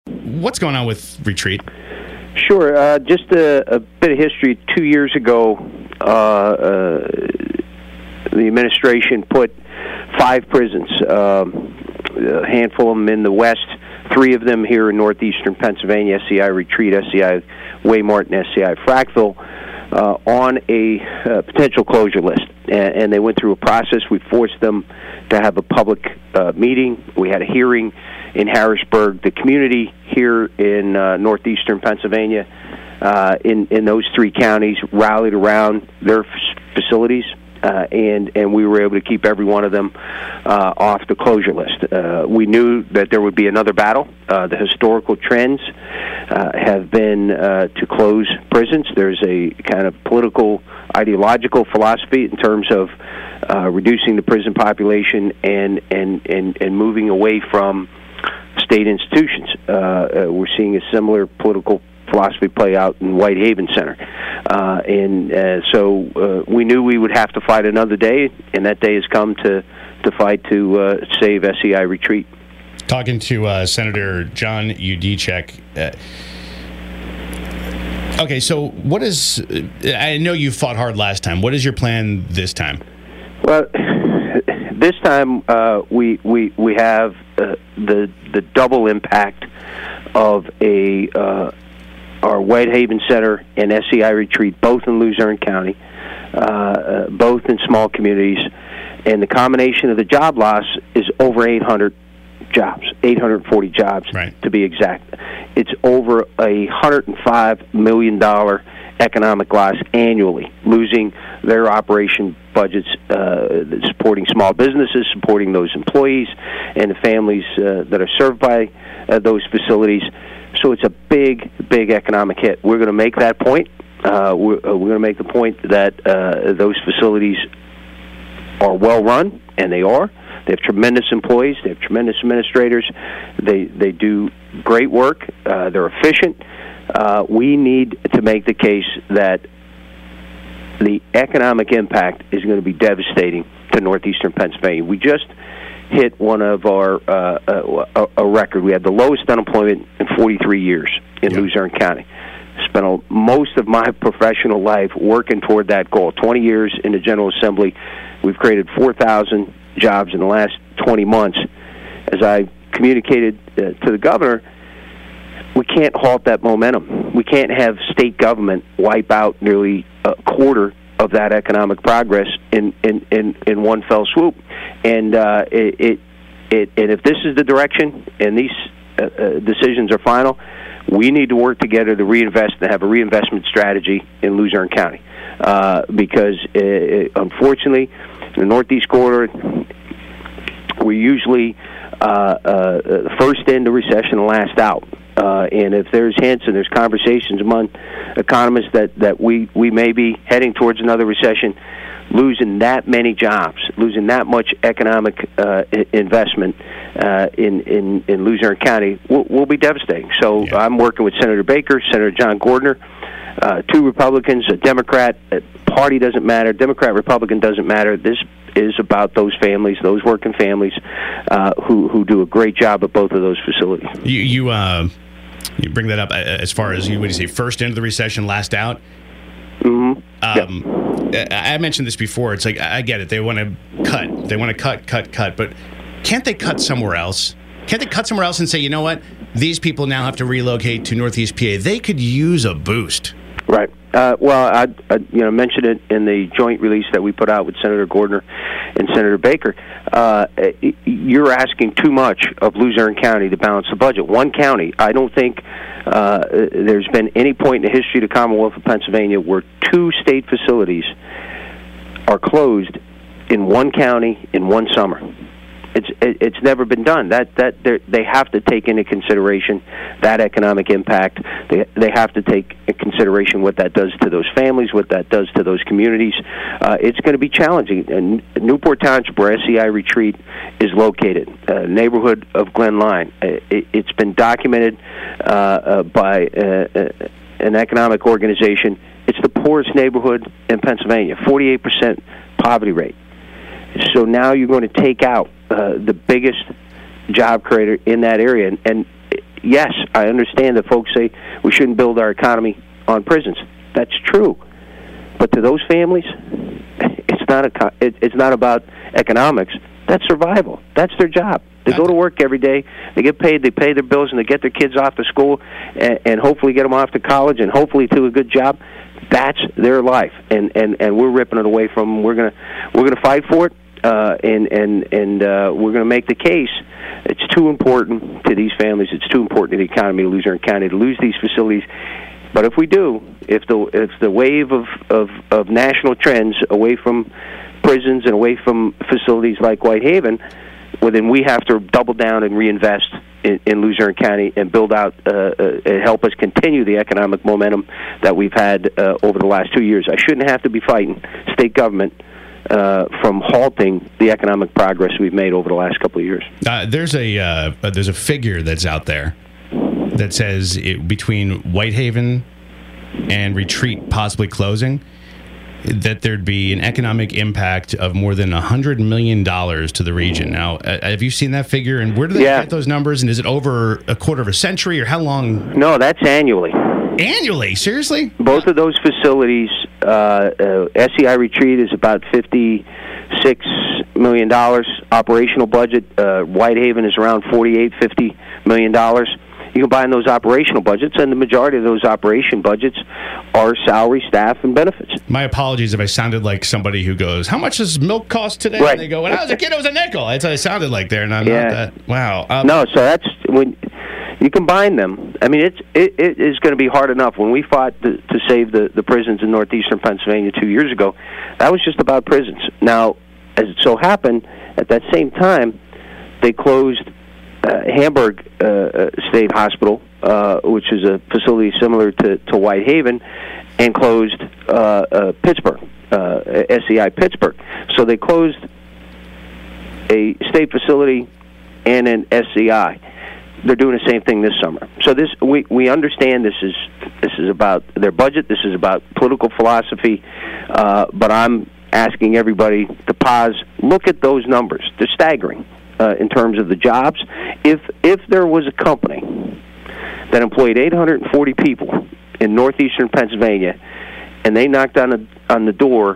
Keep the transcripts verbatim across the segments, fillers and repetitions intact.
What's going on with Retreat? Sure. Uh, just a, a bit of history. Two years ago, uh, uh, the administration put five prisons, um, a handful of them in the west, three of them here in northeastern Pennsylvania, S C I Retreat, S C I Waymartin, S C I Frackville, uh, on a uh, potential closure list. And, and they went through a process. We forced them to have a public uh, meeting. We had a hearing in Harrisburg. The community here in uh, northeastern Pennsylvania, uh, in, in those three counties, rallied around their f- facilities. Uh, and and we were able to keep every one of them uh, off the closure list. Uh, we knew that there would be another battle. Uh, the historical trends uh, have been uh, to close prisons. There's a kind of political, ideological philosophy in terms of uh, reducing the prison population and and, and, and moving away from state institutions. Uh, uh, we're seeing a similar political philosophy play out in Whitehaven Center. Uh, and uh, so uh, we knew we would have to fight another day, and that day has come to, to fight to uh, save S C I Retreat. Talking to uh, Senator John Yudichak. Uh, okay, so what is... Uh, I know you fought hard last time. What is your plan this time? Well, this time uh, we, we, we have uh, the, the double impact of a... Uh, our Whitehaven Center and S C I Retreat, both in Luzerne County, uh, uh, both in small communities, and the combination of the job loss is over eight hundred jobs, eight hundred forty jobs, right, to be exact. It's over a one hundred five million dollars economic loss annually, losing their operation budgets, uh, supporting small businesses, supporting those employees and the families uh, that are served by uh, those facilities. So it's a big, big economic hit. We're going to make that point. Uh, we're uh, we're going to make the point that uh, those facilities are well run, and they are. They have tremendous employees. They have tremendous administrators. They they do great work. Uh, they're efficient. Uh, we need to make the case that the economic impact is going to be devastating to northeastern Pennsylvania. We just hit one of our uh, a, a record. We had the lowest unemployment in forty-three years in yeah. Luzerne County. Spent a, most of my professional life working toward that goal. twenty years in the General Assembly. We've created four thousand jobs in the last twenty months. As I communicated uh, to the governor, we can't halt that momentum. We can't have state government wipe out nearly a quarter of that economic progress in, in, in, in one fell swoop. And uh, it, it, it, and if this is the direction and these uh, uh, decisions are final, we need to work together to reinvest and have a reinvestment strategy in Luzerne County. Uh, because, uh, unfortunately, in the Northeast Corridor, we're usually uh, uh, first into recession and last out. Uh, and if there's hints and there's conversations among economists that, that we, we may be heading towards another recession, losing that many jobs, losing that much economic uh, investment uh, in, in, in Luzerne County will, will be devastating. So yeah. I'm working with Senator Baker, Senator John Gordner, uh, two Republicans, a Democrat. A party doesn't matter. Democrat, Republican doesn't matter. This is about those families, those working families uh, who who do a great job at both of those facilities. You you, uh, you bring that up as far as you what do you say? First into the recession, last out. Mm-hmm. Um, yep. I mentioned this before. It's like I get it. They want to cut. They want to cut, cut, cut. But can't they cut somewhere else? Can't they cut somewhere else and say, you know what? These people now have to relocate to Northeast P A. They could use a boost. Right. Uh, well, I, I you know mentioned it in the joint release that we put out with Senator Gordner and Senator Baker. Uh, you're asking too much of Luzerne County to balance the budget. One county. I don't think uh, there's been any point in the history of the Commonwealth of Pennsylvania where two state facilities are closed in one county in one summer. It's it's never been done. That that they have to take into consideration that economic impact. They they have to take into consideration what that does to those families, what that does to those communities. Uh, it's going to be challenging. And Newport Township, where S C I Retreat is located, uh, neighborhood of Glen Line, it, it's been documented uh, uh, by uh, an economic organization. It's the poorest neighborhood in Pennsylvania, forty-eight percent poverty rate. So now you're going to take out uh, the biggest job creator in that area, and, and yes, I understand that folks say we shouldn't build our economy on prisons. That's true. But to those families, it's not a, it's not about economics. That's survival. That's their job. They go to work every day. They get paid. They pay their bills, and they get their kids off to school, and, and hopefully get them off to college, and hopefully to a good job. That's their life, and, and, and we're ripping it away from them. We're gonna we're gonna fight for it, uh, and and and uh, we're gonna make the case. It's too important to these families. It's too important to the economy of Luzerne County to lose these facilities. But if we do, if the if the wave of, of, of national trends away from prisons and away from facilities like Whitehaven, well, then we have to double down and reinvest in, in Luzerne County and build out uh, uh, and help us continue the economic momentum that we've had uh, over the last two years. I shouldn't have to be fighting state government uh, from halting the economic progress we've made over the last couple of years. Uh, there's a uh, there's a figure that's out there that says it, between Whitehaven and Retreat possibly closing, that there'd be an economic impact of more than one hundred million dollars to the region. Now, uh, have you seen that figure, and where do they yeah. get those numbers, and is it over a quarter of a century, or how long? No, that's annually. Annually? Seriously? Both of those facilities, uh, uh, S E I Retreat is about fifty-six million dollars operational budget. Uh, Whitehaven is around forty-eight, fifty million dollars. You combine those operational budgets, and the majority of those operation budgets are salary, staff, and benefits. My apologies if I sounded like somebody who goes, how much does milk cost today? Right. And they go, when I was a kid, it was a nickel. That's what I sounded like there, and I'm yeah. not that. Wow. Um, no, so that's when you combine them. I mean, it's, it, it is going to be hard enough. When we fought to, to save the, the prisons in northeastern Pennsylvania two years ago, that was just about prisons. Now, as it so happened, at that same time, they closed Uh, Hamburg uh, State Hospital, uh, which is a facility similar to, to Whitehaven, and closed uh, uh, Pittsburgh, uh, S E I Pittsburgh. So they closed a state facility and an S E I. They're doing the same thing this summer. So this we, we understand this is this is about their budget. This is about political philosophy. Uh, but I'm asking everybody to pause, look at those numbers. They're staggering. Uh, in terms of the jobs, if if there was a company that employed eight hundred forty people in northeastern Pennsylvania, and they knocked on the on the door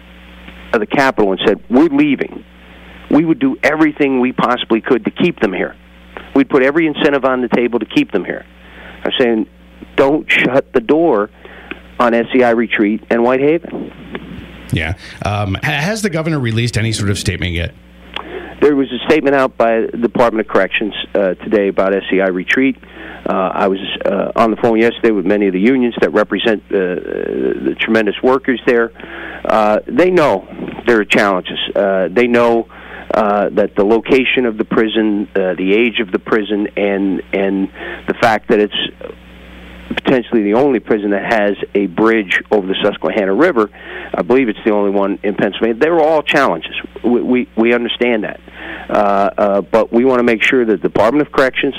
of the Capitol and said, "We're leaving," we would do everything we possibly could to keep them here. We'd put every incentive on the table to keep them here. I'm saying, don't shut the door on S E I Retreat and Whitehaven. Yeah. Um, has the governor released any sort of statement yet? There was a statement out by the Department of Corrections uh, today about S E I Retreat. Uh, I was uh, on the phone yesterday with many of the unions that represent uh, the tremendous workers there. Uh, they know there are challenges. Uh, they know uh, that the location of the prison, uh, the age of the prison, and and the fact that it's potentially the only prison that has a bridge over the Susquehanna River. I believe it's the only one in Pennsylvania. They're all challenges. We we, we understand that. Uh, uh, but we want to make sure that the Department of Corrections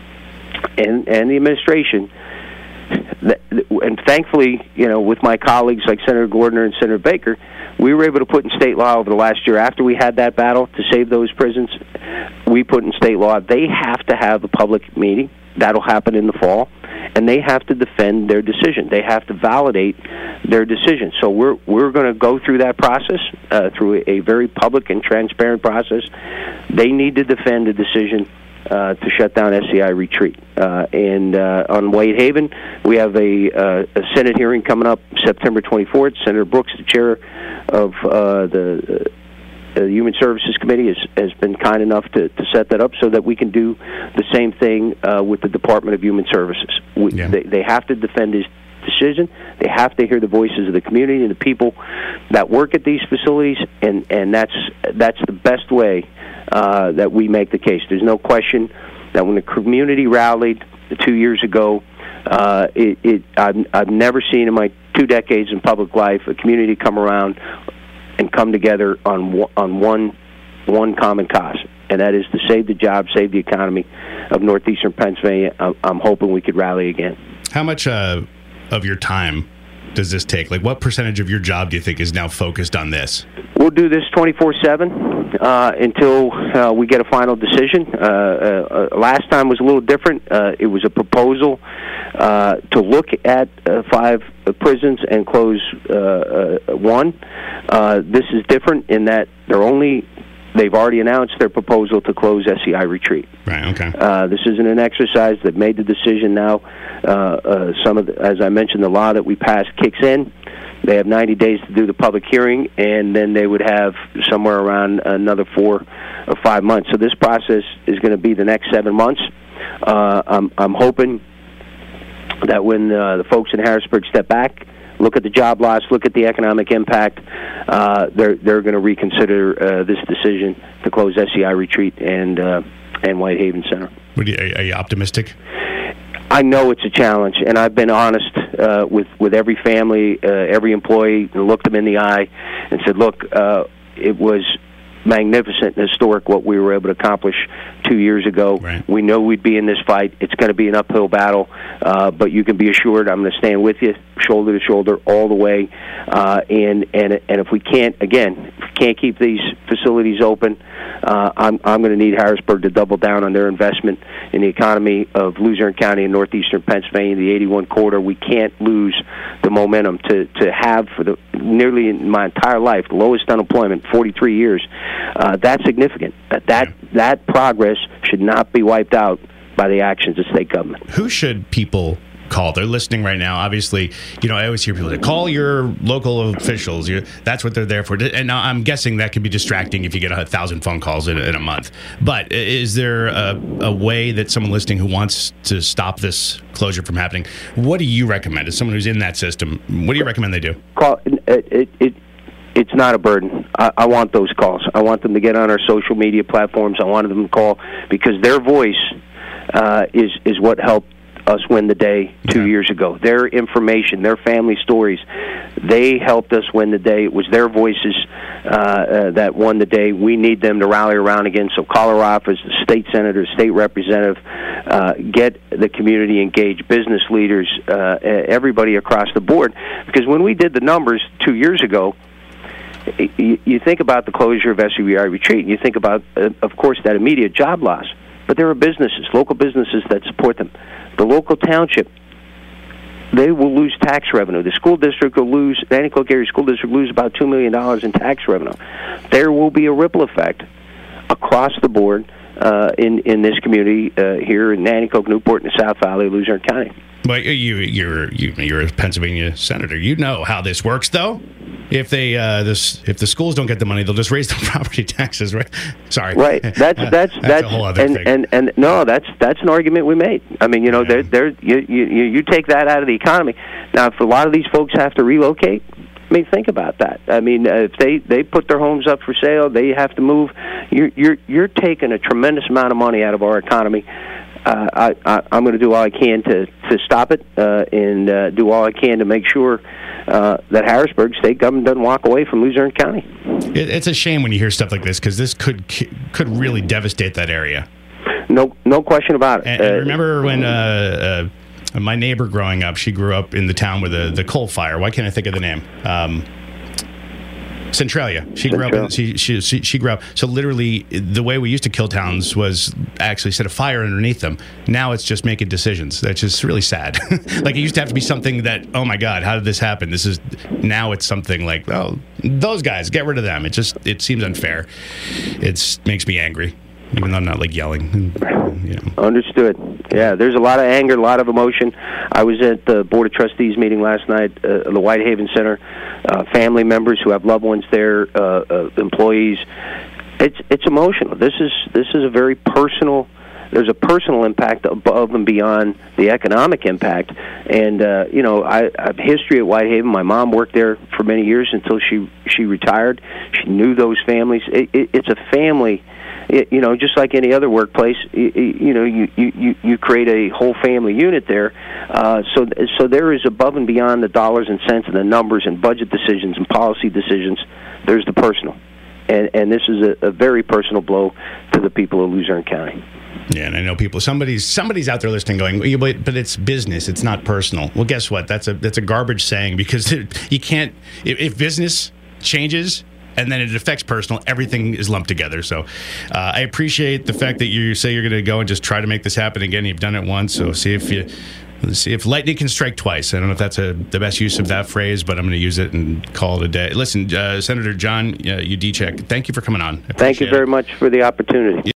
and, and the administration, that, and thankfully, you know, with my colleagues like Senator Gordner and Senator Baker, we were able to put in state law over the last year after we had that battle to save those prisons. We put in state law. They have to have a public meeting. That'll happen in the fall. And they have to defend their decision. They have to validate their decision. So we're we're going to go through that process, uh, through a very public and transparent process. They need to defend a decision uh, to shut down S E I Retreat. Uh, and uh, on Whitehaven, we have a, uh, a Senate hearing coming up September twenty-fourth. Senator Brooks, the chair of uh, the... Uh, The Human Services Committee has, has been kind enough to, to set that up so that we can do the same thing uh, with the Department of Human Services. We, yeah. they, they have to defend his decision. They have to hear the voices of the community and the people that work at these facilities, and, and that's that's the best way uh, that we make the case. There's no question that when the community rallied two years ago, uh, it, it I've, I've never seen in my two decades in public life a community come around and come together on on one one common cause, and that is to save the jobs, save the economy of northeastern Pennsylvania. I'm, I'm hoping we could rally again. How much uh, of your time does this take? Like, what percentage of your job do you think is now focused on this? We'll do this twenty-four seven uh, until uh, we get a final decision. Uh, uh, uh, last time was a little different. Uh, it was a proposal uh, to look at uh, five uh, prisons and close uh, uh, one. Uh, this is different in that they're only they've already announced their proposal to close S C I Retreat. Right. Okay. Uh, this isn't an exercise. They've made the decision now. Uh, uh, some of, the, as I mentioned, the law that we passed kicks in. They have ninety days to do the public hearing, and then they would have somewhere around another four or five months. So this process is going to be the next seven months. Uh, I'm, I'm hoping that when uh, the folks in Harrisburg step back, look at the job loss, look at the economic impact, uh, they're they're going to reconsider uh, this decision to close S C I Retreat and uh, and Whitehaven Center. What are, you, are you optimistic? I know it's a challenge, and I've been honest uh, with with every family, uh, every employee, and looked them in the eye and said, "Look, uh, it was magnificent and historic what we were able to accomplish two years ago. Right. We know we'd be in this fight. It's going to be an uphill battle, uh, but you can be assured I'm going to stand with you, shoulder to shoulder, all the way. Uh, and and and if we can't, again, if we can't keep these facilities open, uh, I'm I'm going to need Harrisburg to double down on their investment in the economy of Luzerne County and northeastern Pennsylvania, the eighty-one corridor. We can't lose the momentum to to have for the nearly in my entire life the lowest unemployment, forty-three years. Uh, that's significant. That that that progress should not be wiped out by the actions of state government. Who should people call? They're listening right now. Obviously, you know, I always hear people say, call your local officials. You, that's what they're there for. And now I'm guessing that can be distracting if you get a thousand phone calls in, in a month. But is there a, a way that someone listening who wants to stop this closure from happening, what do you recommend? As someone who's in that system, what do you recommend they do? Call it. it, it It's not a burden. I, I want those calls. I want them to get on our social media platforms. I want them to call because their voice uh, is is what helped us win the day two okay. years ago. Their information, their family stories, they helped us win the day. It was their voices uh, uh, that won the day. We need them to rally around again. So call our office, the state senator, state representative, uh, get the community engaged, business leaders, uh, everybody across the board. Because when we did the numbers two years ago, You, you think about the closure of S C I Retreat, and you think about, uh, of course, that immediate job loss. But there are businesses, local businesses that support them. The local township, they will lose tax revenue. The school district will lose, the Nanticoke Area School District will lose about two million dollars in tax revenue. There will be a ripple effect across the board uh, in, in this community uh, here in Nanticoke, Newport, and the South Valley of Luzerne County. Well, you, you're you, you're a Pennsylvania senator. You know how this works, though. If they uh, this if the schools don't get the money, they'll just raise the property taxes, right? Sorry, right. That's that's that's, that's a whole other and, thing. and and no, that's that's an argument we made. I mean, you know, yeah. there there you, you you take that out of the economy. Now, if a lot of these folks have to relocate, I mean, think about that. I mean, uh, if they, they put their homes up for sale, they have to move. You're you're you're taking a tremendous amount of money out of our economy. Uh, I, I, I'm going to do all I can to, to stop it uh, and uh, do all I can to make sure uh, that Harrisburg state government doesn't walk away from Luzerne County. It, it's a shame when you hear stuff like this because this could could really devastate that area. No, no question about it. And, and remember when uh, uh, my neighbor growing up, she grew up in the town with the, the coal fire. Why can't I think of the name? Um, Centralia. She grew Centralia. up. In, she, she she she grew up. So literally, the way we used to kill towns was actually set a fire underneath them. Now it's just making decisions. That's just really sad. Like it used to have to be something that, oh my God, how did this happen? This is now it's something like, oh, those guys, get rid of them. It just it seems unfair. It makes me angry, even though I'm not like yelling. You know. Understood. Yeah, there's a lot of anger, a lot of emotion. I was at the Board of Trustees meeting last night uh, at the Whitehaven Center. Uh, family members who have loved ones there, uh, uh, employees. It's it's emotional. This is this is a very personal. There's a personal impact above and beyond the economic impact. And uh, you know, I, I have history at Whitehaven. My mom worked there for many years until she she retired. She knew those families. It, it, it's a family. It, you know, just like any other workplace, you, you know, you, you, you create a whole family unit there. Uh, so so there is above and beyond the dollars and cents and the numbers and budget decisions and policy decisions, there's the personal. And, and this is a, a very personal blow to the people of Luzerne County. Yeah, and I know people. Somebody's somebody's out there listening, going, "Yeah, but, but it's business. It's not personal." Well, guess what? That's a that's a garbage saying, because you can't. If, if business changes and then it affects personal, everything is lumped together. So, uh, I appreciate the fact that you say you're going to go and just try to make this happen again. You've done it once, so see if you. Let's see if lightning can strike twice. I don't know if that's a, the best use of that phrase, but I'm going to use it and call it a day. Listen, uh, Senator John uh, Udicek, thank you for coming on. Thank you very it. much for the opportunity.